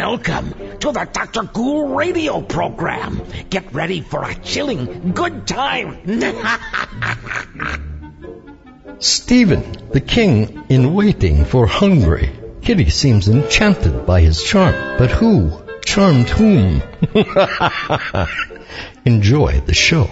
Welcome to the Dr. Ghoul radio program. Get ready for a chilling good time. Stephen, the king in waiting for Hungary. Kitty seems enchanted by his charm, but who charmed whom? Enjoy the show.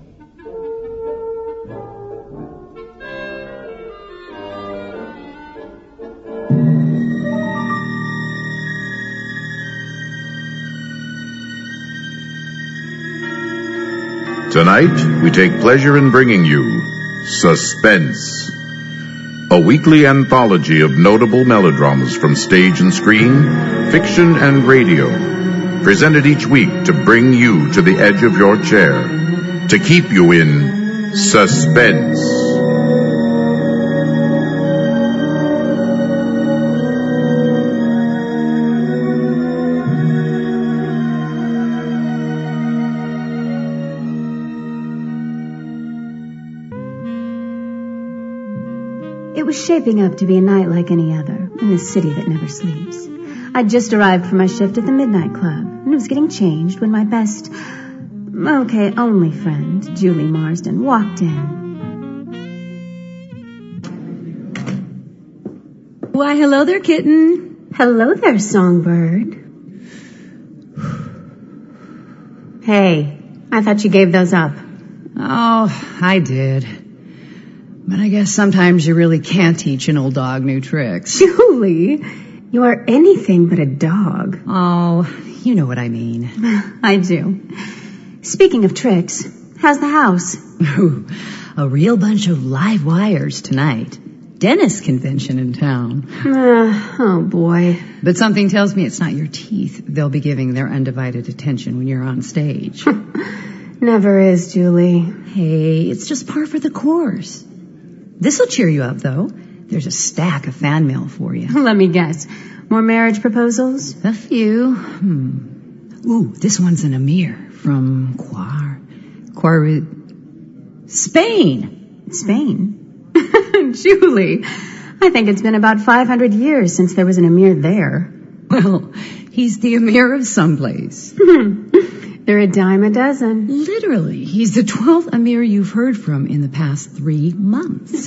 Tonight, we take pleasure in bringing you Suspense, a weekly anthology of notable melodramas from stage and screen, fiction and radio, presented each week to bring you to the edge of your chair, to keep you in suspense. It was shaping up to be a night like any other, in this city that never sleeps. I'd just arrived from my shift at the Midnight Club, and was getting changed when my only friend, Julie Marsden, walked in. Why, hello there, kitten. Hello there, Songbird. Hey, I thought you gave those up. Oh, I did. But I guess sometimes you really can't teach an old dog new tricks. Julie, you are anything but a dog. Oh, you know what I mean. I do. Speaking of tricks, how's the house? Ooh, a real bunch of live wires tonight. Dentist convention in town. Oh, boy. But something tells me it's not your teeth they'll be giving their undivided attention when you're on stage. Never is, Julie. Hey, it's just par for the course. This'll cheer you up, though. There's a stack of fan mail for you. Let me guess. More marriage proposals? A few. Ooh, this one's an Amir from Spain. Spain? Julie, I think it's been about 500 years since there was an Amir there. Well, he's the Amir of someplace. They're a dime a dozen. Literally, he's the 12th Amir you've heard from in the past 3 months.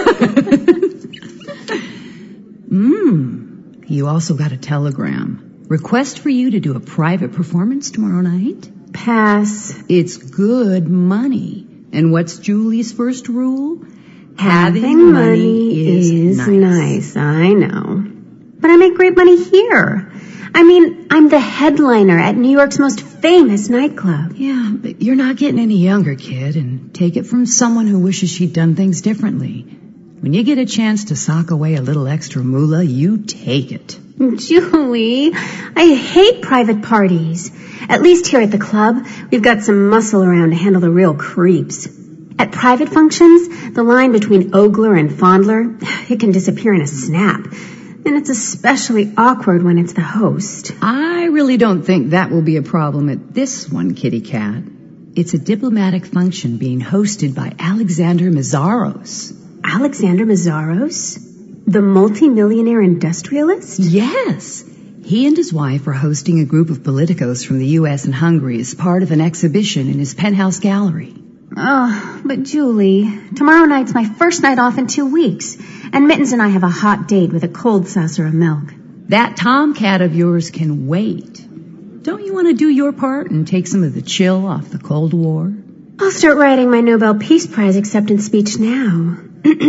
You also got a telegram. Request for you to do a private performance tomorrow night. Pass. It's good money. And what's Julie's first rule? Having money is nice. I know. But I make great money here. I mean, I'm the headliner at New York's most famous nightclub. Yeah, but you're not getting any younger, kid, and take it from someone who wishes she'd done things differently. When you get a chance to sock away a little extra moolah, you take it. Julie, I hate private parties. At least here at the club, we've got some muscle around to handle the real creeps. At private functions, the line between ogler and fondler, it can disappear in a snap. And it's especially awkward when it's the host. I really don't think that will be a problem at this one, kitty cat. It's a diplomatic function being hosted by Alexander Mazaros. Alexander Mazaros? The multi-millionaire industrialist? Yes. He and his wife are hosting a group of politicos from the U.S. and Hungary as part of an exhibition in his penthouse gallery. Oh, but Julie, tomorrow night's my first night off in 2 weeks, and Mittens and I have a hot date with a cold saucer of milk. That tomcat of yours can wait. Don't you want to do your part and take some of the chill off the Cold War? I'll start writing my Nobel Peace Prize acceptance speech now.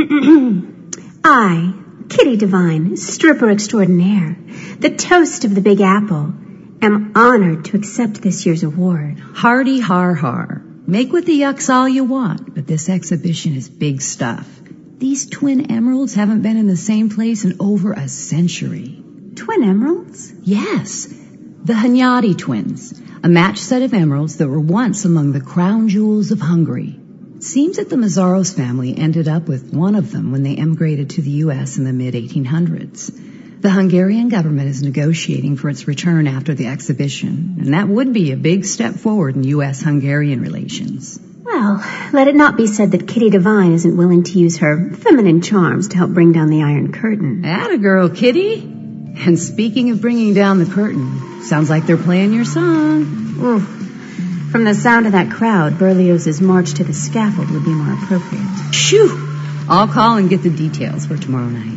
I, Kitty Devine, stripper extraordinaire, the toast of the Big Apple, am honored to accept this year's award. Hardy har har. Make with the yucks all you want, but this exhibition is big stuff. These twin emeralds haven't been in the same place in over a century. Twin emeralds? Yes. The Hunyadi twins, a matched set of emeralds that were once among the crown jewels of Hungary. It seems that the Mazaros family ended up with one of them when they emigrated to the U.S. in the mid-1800s. The Hungarian government is negotiating for its return after the exhibition, and that would be a big step forward in U.S.-Hungarian relations. Well, let it not be said that Kitty Devine isn't willing to use her feminine charms to help bring down the Iron Curtain. Atta girl, Kitty. And speaking of bringing down the curtain, sounds like they're playing your song. Oof. From the sound of that crowd, Berlioz's march to the scaffold would be more appropriate. Shoo! I'll call and get the details for tomorrow night.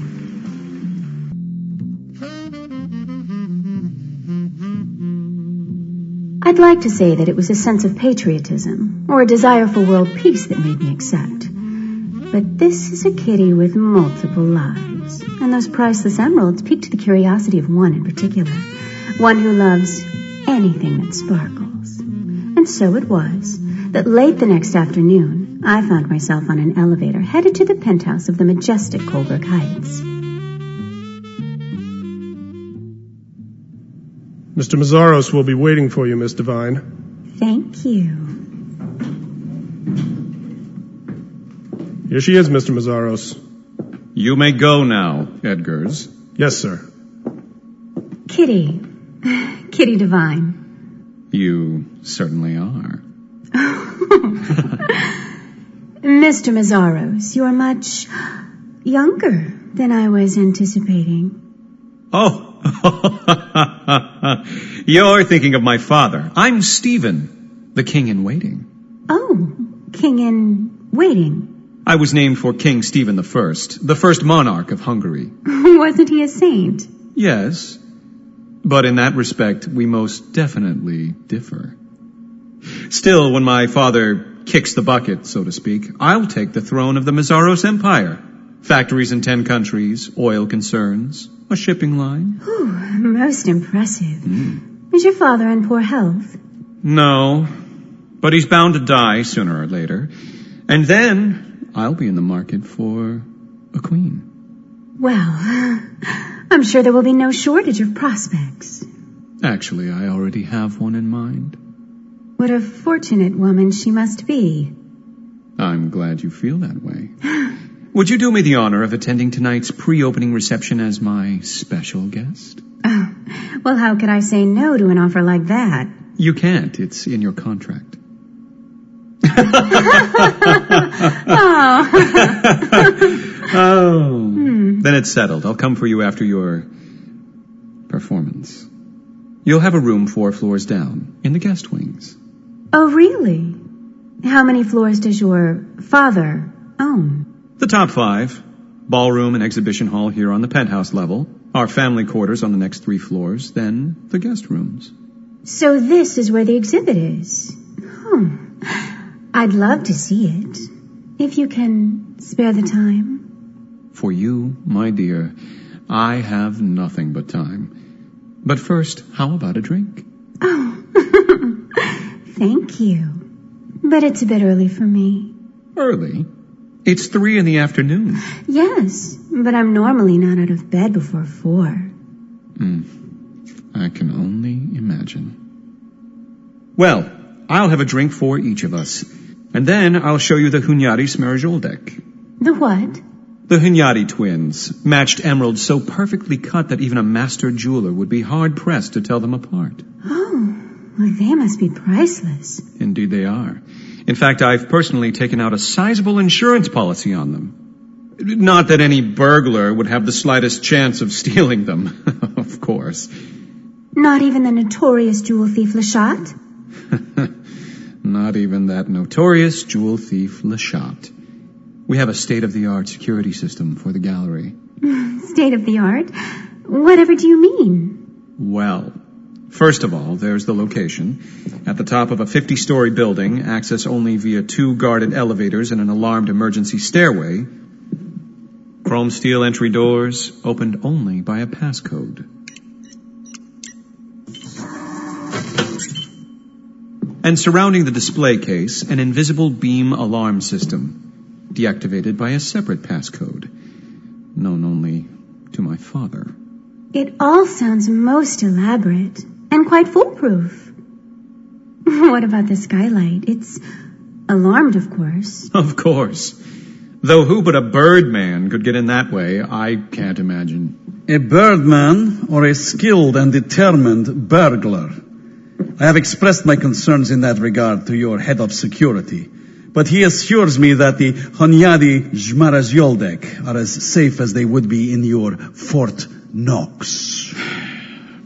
I'd like to say that it was a sense of patriotism or a desire for world peace that made me accept. But this is a kitty with multiple lives, and those priceless emeralds piqued the curiosity of one in particular, one who loves anything that sparkles. And so it was that late the next afternoon, I found myself on an elevator headed to the penthouse of the majestic Colebrook Heights. Mr. Mazzaros will be waiting for you, Miss Devine. Thank you. Here she is, Mr. Mazzaros. You may go now, Edgars. Yes, sir. Kitty. Kitty Devine. You certainly are. Mr. Mazzaros, you're much younger than I was anticipating. Oh, you're thinking of my father. I'm Stephen, the king in waiting. Oh, king in waiting. I was named for King Stephen I, the first monarch of Hungary. Wasn't he a saint? Yes, but in that respect, we most definitely differ. Still, when my father kicks the bucket, so to speak, I'll take the throne of the Mazzaros Empire. Factories in 10 countries, oil concerns, a shipping line. Ooh, most impressive. Is your father in poor health? No, but he's bound to die sooner or later. And then I'll be in the market for a queen. Well, I'm sure there will be no shortage of prospects. Actually, I already have one in mind. What a fortunate woman she must be. I'm glad you feel that way. Would you do me the honor of attending tonight's pre-opening reception as my special guest? Oh, well, how could I say no to an offer like that? You can't. It's in your contract. Oh. Then it's settled. I'll come for you after your performance. You'll have a room 4 floors down, in the guest wings. Oh, really? How many floors does your father own? The top 5. Ballroom and exhibition hall here on the penthouse level. Our family quarters on the next 3 floors. Then the guest rooms. So this is where the exhibit is. I'd love to see it. If you can spare the time. For you, my dear, I have nothing but time. But first, how about a drink? Oh, thank you. But it's a bit early for me. Early? It's 3 in the afternoon. Yes, but I'm normally not out of bed before 4. I can only imagine. Well, I'll have a drink for each of us. And then I'll show you the Hunyadi Smerjoldek. The what? The Hunyadi twins, matched emeralds so perfectly cut that even a master jeweler would be hard-pressed to tell them apart. Oh, well, they must be priceless. Indeed they are. In fact, I've personally taken out a sizable insurance policy on them. Not that any burglar would have the slightest chance of stealing them, of course. Not even the notorious jewel thief Lashat? Not even that notorious jewel thief Lashat. We have a state-of-the-art security system for the gallery. State-of-the-art? Whatever do you mean? Well, first of all, there's the location. At the top of a 50-story building, access only via 2 guarded elevators and an alarmed emergency stairway. Chrome steel entry doors, opened only by a passcode. And surrounding the display case, an invisible beam alarm system, deactivated by a separate passcode, known only to my father. It all sounds most elaborate and quite foolproof. What about the skylight? It's alarmed, of course. Of course. Though who but a birdman could get in that way, I can't imagine. A birdman or a skilled and determined burglar? I have expressed my concerns in that regard to your head of security, but he assures me that the Hunyadi Smerjoldek are as safe as they would be in your Fort Knox.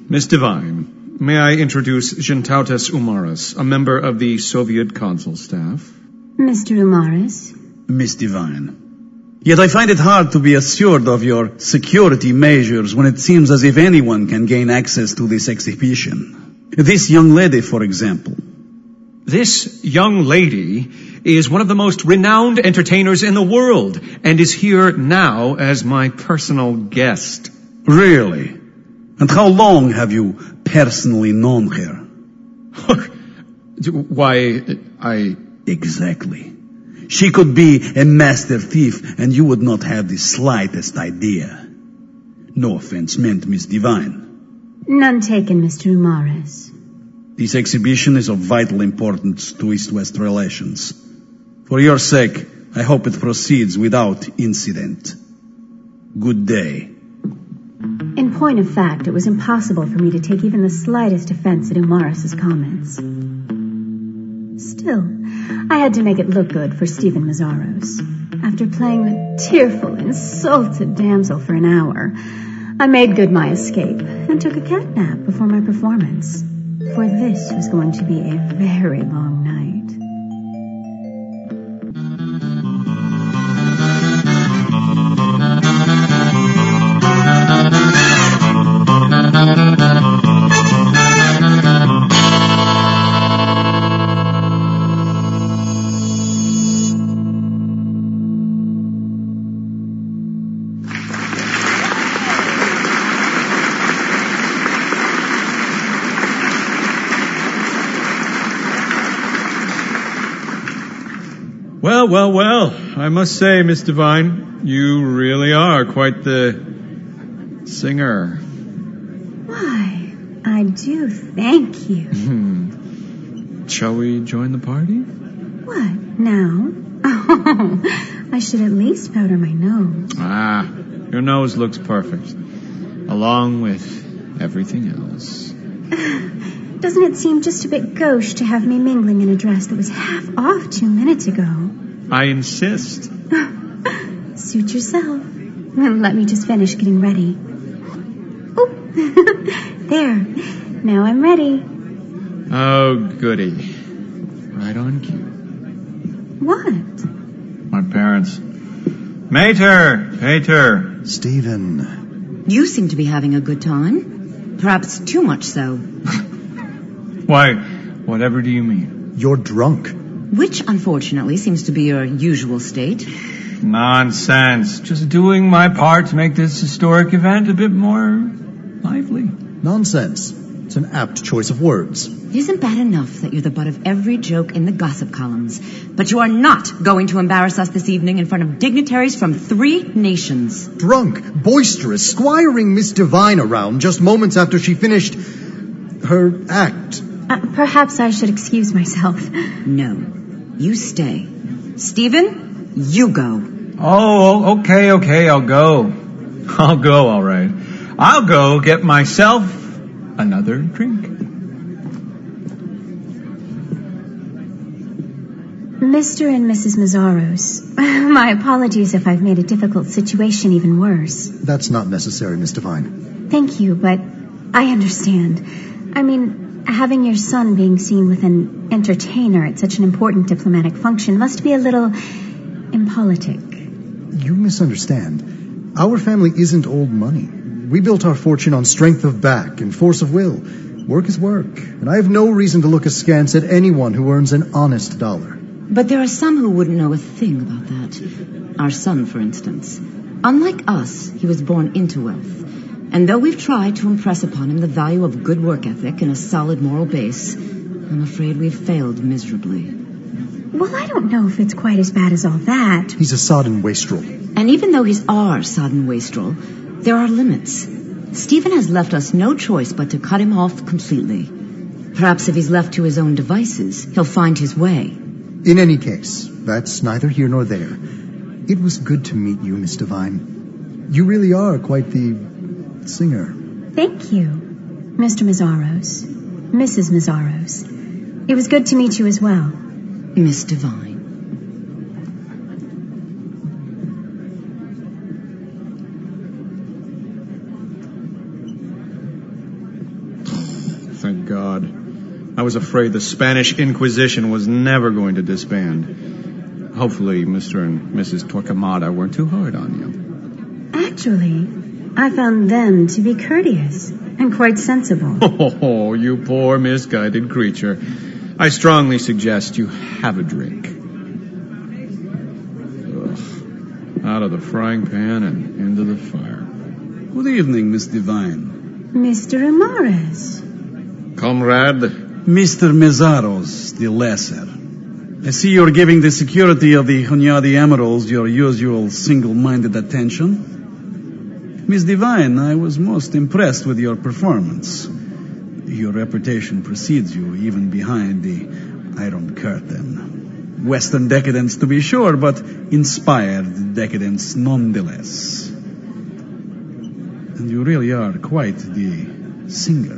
Miss Devine, may I introduce Gentautas Umaras, a member of the Soviet consul staff? Mr. Umaras. Miss Devine. Yet I find it hard to be assured of your security measures when it seems as if anyone can gain access to this exhibition. This young lady, for example. This young lady is one of the most renowned entertainers in the world and is here now as my personal guest. Really? And how long have you personally known her? Why, Exactly. She could be a master thief and you would not have the slightest idea. No offense meant, Miss Devine. None taken, Mr. Umaras. This exhibition is of vital importance to East-West relations. For your sake, I hope it proceeds without incident. Good day. In point of fact, it was impossible for me to take even the slightest offense at Umaras' comments. Still, I had to make it look good for Stephen Mazaros. After playing the tearful, insulted damsel for an hour, I made good my escape and took a cat nap before my performance. For this was going to be a very long night. Well, I must say, Miss Devine, you really are quite the singer. Why, I do thank you. Shall we join the party? What, now? Oh, I should at least powder my nose. Your nose looks perfect, along with everything else. Doesn't it seem just a bit gauche to have me mingling in a dress that was half off 2 minutes ago? I insist. Suit yourself. Let me just finish getting ready. Oh, there. Now I'm ready. Oh, goody. Right on cue. What? My parents. Pater. Stephen. You seem to be having a good time. Perhaps too much so. Why, whatever do you mean? You're drunk. Which, unfortunately, seems to be your usual state. Nonsense. Just doing my part to make this historic event a bit more lively. Nonsense. It's an apt choice of words. It isn't bad enough that you're the butt of every joke in the gossip columns, but you are not going to embarrass us this evening in front of dignitaries from 3 nations. Drunk, boisterous, squiring Miss Devine around just moments after she finished her act. Perhaps I should excuse myself. No. You stay. Stephen, you go. Oh, okay, I'll go. I'll go, all right. I'll go get myself another drink. Mr. and Mrs. Mazaros, my apologies if I've made a difficult situation even worse. That's not necessary, Miss Devine. Thank you, but I understand. I mean, having your son being seen with an entertainer at such an important diplomatic function must be a little impolitic. You misunderstand. Our family isn't old money. We built our fortune on strength of back and force of will. Work is work, and I have no reason to look askance at anyone who earns an honest dollar. But there are some who wouldn't know a thing about that. Our son, for instance. Unlike us, he was born into wealth. And though we've tried to impress upon him the value of good work ethic and a solid moral base, I'm afraid we've failed miserably. Well, I don't know if it's quite as bad as all that. He's a sodden wastrel. And even though he's our sodden wastrel, there are limits. Stephen has left us no choice but to cut him off completely. Perhaps if he's left to his own devices, he'll find his way. In any case, that's neither here nor there. It was good to meet you, Miss Devine. You really are quite the singer. Thank you, Mr. Mazaros. Mrs. Mazaros. It was good to meet you as well. Miss Devine. was afraid the Spanish Inquisition was never going to disband. Hopefully Mr. and Mrs. Torquemada weren't too hard on you. Actually, I found them to be courteous and quite sensible. Oh, you poor misguided creature. I strongly suggest you have a drink. Ugh. Out of the frying pan and into the fire. Good evening, Miss Divine. Mr. Amaris. Comrade. Mr. Mezaros, the Lesser. I see you're giving the security of the Hunyadi Emeralds your usual single-minded attention. Miss Divine, I was most impressed with your performance. Your reputation precedes you even behind the Iron Curtain. Western decadence to be sure, but inspired decadence nonetheless. And you really are quite the singer.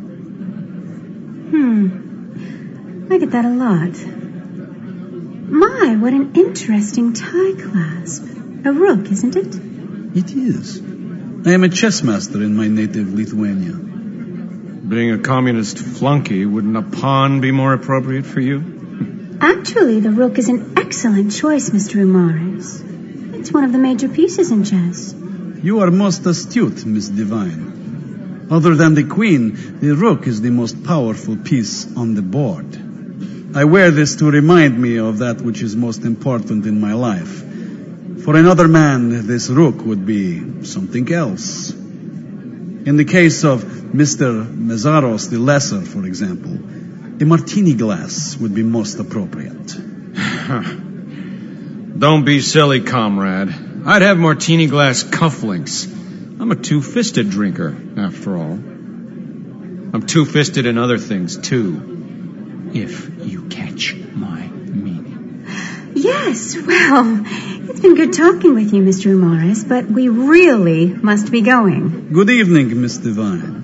I get that a lot. My, what an interesting tie clasp. A rook, isn't it? It is. I am a chess master in my native Lithuania. Being a communist flunky, wouldn't a pawn be more appropriate for you? Actually, the rook is an excellent choice, Mr. Amaris. It's one of the major pieces in chess. You are most astute, Miss Divine. Other than the queen, the rook is the most powerful piece on the board. I wear this to remind me of that which is most important in my life. For another man, this rook would be something else. In the case of Mr. Mezaros the Lesser, for example, a martini glass would be most appropriate. Don't be silly, comrade. I'd have martini glass cufflinks. I'm a two-fisted drinker, after all. I'm two-fisted in other things, too. If you catch my meaning. Yes, well, it's been good talking with you, Mr. Amaris, but we really must be going. Good evening, Miss Divine.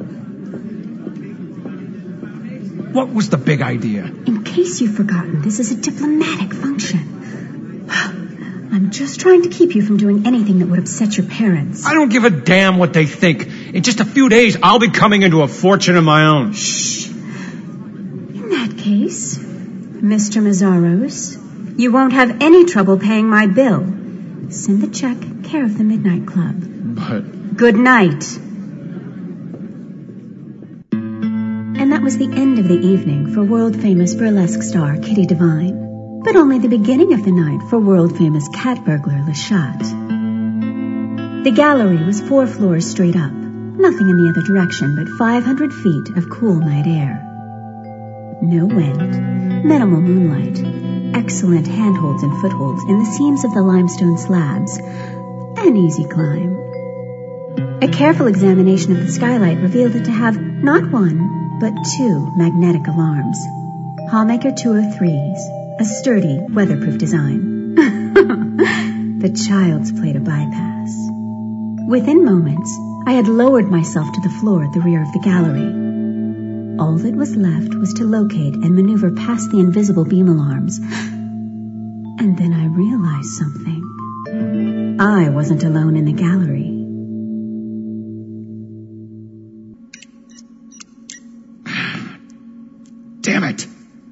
What was the big idea? In case you've forgotten, this is a diplomatic function. I'm just trying to keep you from doing anything that would upset your parents. I don't give a damn what they think. In just a few days, I'll be coming into a fortune of my own. Shh. In that case, Mr. Mezaros, you won't have any trouble paying my bill. Send the check, care of the Midnight Club. But... Good night. And that was the end of the evening for world-famous burlesque star Kitty Divine. But only the beginning of the night for world-famous cat burglar Leshat. The gallery was 4 floors straight up, nothing in the other direction but 500 feet of cool night air. No wind, minimal moonlight, excellent handholds and footholds in the seams of the limestone slabs, an easy climb. A careful examination of the skylight revealed it to have not 1, but 2 magnetic alarms. Hallmaker 203s. A sturdy, weatherproof design. The child's play to bypass. Within moments, I had lowered myself to the floor at the rear of the gallery. All that was left was to locate and maneuver past the invisible beam alarms. And then I realized something. I wasn't alone in the gallery. Damn it!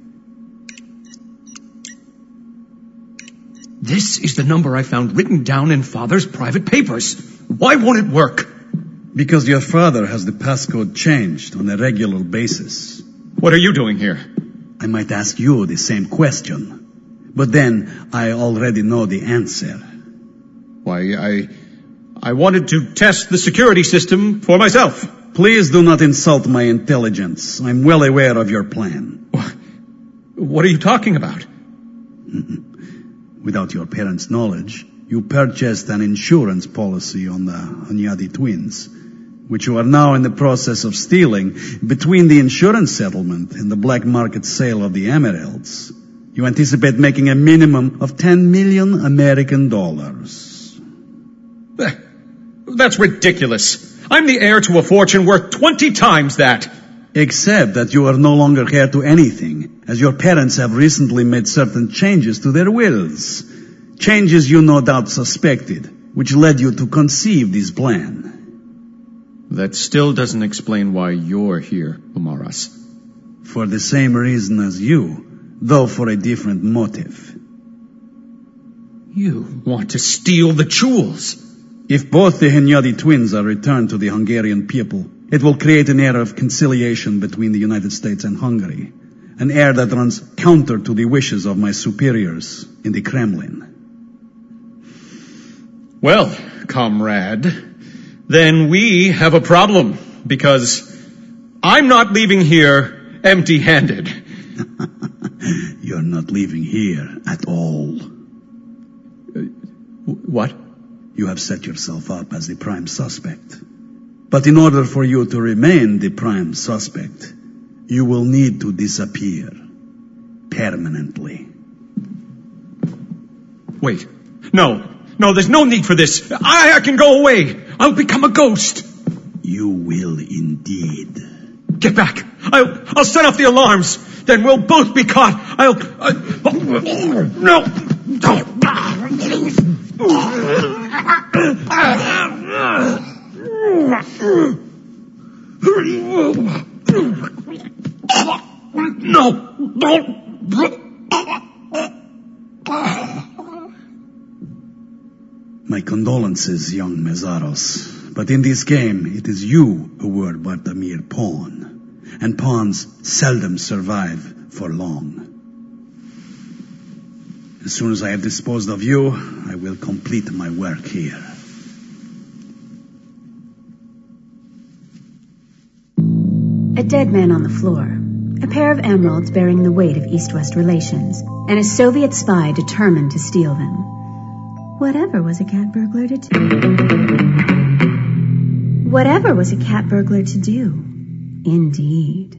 This is the number I found written down in Father's private papers. Why won't it work? Because your father has the passcode changed on a regular basis. What are you doing here? I might ask you the same question. But then I already know the answer. Why, I wanted to test the security system for myself. Please do not insult my intelligence. I'm well aware of your plan. What are you talking about? Without your parents' knowledge, you purchased an insurance policy on the Hunyadi twins, which you are now in the process of stealing. Between the insurance settlement and the black market sale of the emeralds, you anticipate making a minimum of 10 million American dollars. That's ridiculous. I'm the heir to a fortune worth 20 times that. Except that you are no longer heir to anything, as your parents have recently made certain changes to their wills. Changes you no doubt suspected, which led you to conceive this plan. That still doesn't explain why you're here, Amaris. For the same reason as you, though for a different motive. You want to steal the jewels. If both the Hunyadi twins are returned to the Hungarian people, it will create an era of conciliation between the United States and Hungary. An era that runs counter to the wishes of my superiors in the Kremlin. Well, comrade, then we have a problem, because I'm not leaving here empty-handed. You're not leaving here at all. What? You have set yourself up as the prime suspect. But in order for you to remain the prime suspect, you will need to disappear. Permanently. Wait. No, there's no need for this. I can go away. I'll become a ghost. You will indeed. Get back. I'll set off the alarms. Then we'll both be caught. No. My condolences, young Mezaros. But in this game, it is you who were but a mere pawn. And pawns seldom survive for long. As soon as I have disposed of you, I will complete my work here. A dead man on the floor. A pair of emeralds bearing the weight of East-West relations. And a Soviet spy determined to steal them. Whatever was a cat burglar to do? Whatever was a cat burglar to do? Indeed.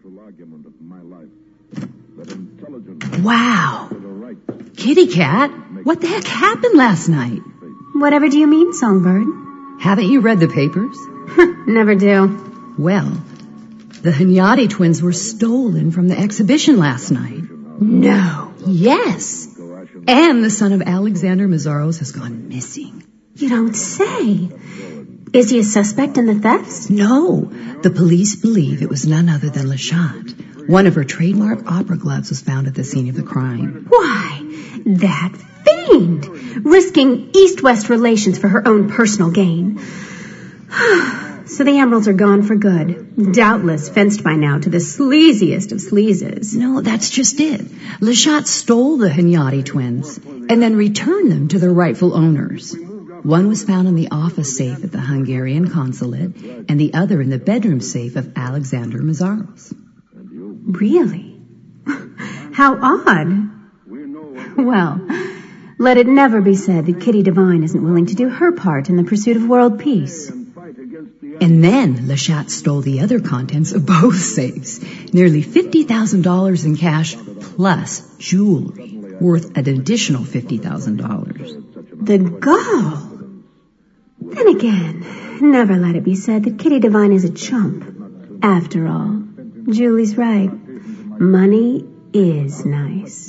Wow. Kitty Cat, what the heck happened last night? Whatever do you mean, Songbird? Haven't you read the papers? Never do. Well, the Hunyadi twins were stolen from the exhibition last night. No. Yes. And the son of Alexander Mazaros has gone missing. You don't say. Is he a suspect in the thefts? No. The police believe it was none other than Lashat. One of her trademark opera gloves was found at the scene of the crime. Why, that fiend! Risking East-West relations for her own personal gain. So the emeralds are gone for good. Doubtless fenced by now to the sleaziest of sleazes. No, that's just it. Lashat stole the Hunyadi twins and then returned them to their rightful owners. One was found in the office safe at the Hungarian consulate and the other in the bedroom safe of Alexander Mazaros. Really? How odd. Well, let it never be said that Kitty Devine isn't willing to do her part in the pursuit of world peace. And then Lashat stole the other contents of both safes. Nearly $50,000 in cash plus jewelry worth an additional $50,000. The gall! Then again, never let it be said that Kitty Devine is a chump. After all, Julie's right. Money is nice.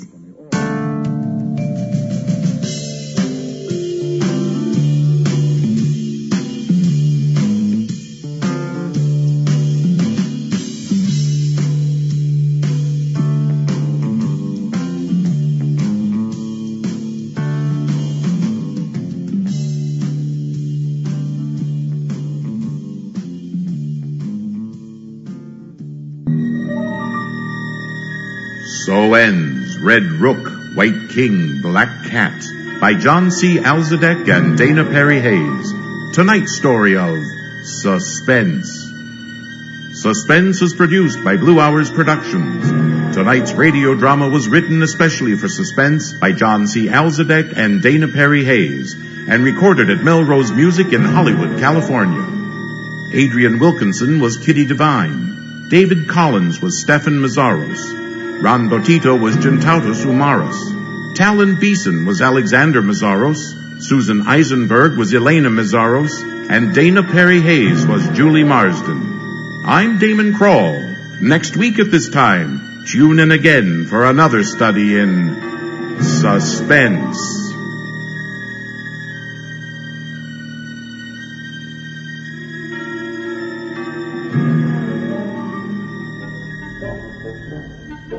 So ends Red Rook, White King, Black Cat by John C. Alzadek and Dana Perry Hayes. Tonight's story of Suspense. Suspense is produced by Blue Hours Productions. Tonight's radio drama was written especially for Suspense by John C. Alzadek and Dana Perry Hayes and recorded at Melrose Music in Hollywood, California. Adrian Wilkinson was Kitty Devine. David Collins was Stefan Mazaros. Ron Botito was Gentautos Umaros. Talon Beeson was Alexander Mazaros. Susan Eisenberg was Elena Mazaros. And Dana Perry Hayes was Julie Marsden. I'm Damon Krall. Next week at this time, tune in again for another study in suspense.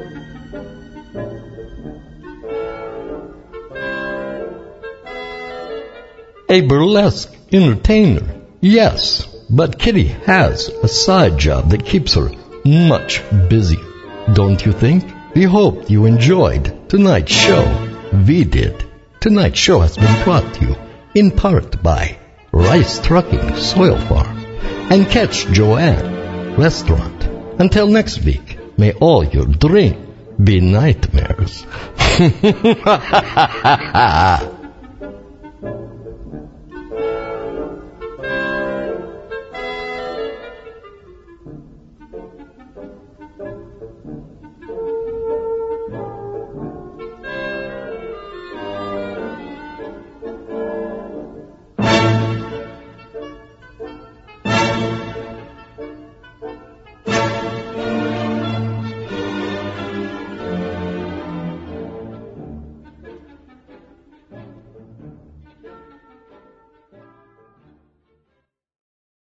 A burlesque entertainer, yes, but Kitty has a side job that keeps her much busier. Don't you think? We hope you enjoyed tonight's show. We did. Tonight's show has been brought to you in part by Rice Trucking Soil Farm and Catch Joanne Restaurant. Until next week, may all your dreams be nightmares.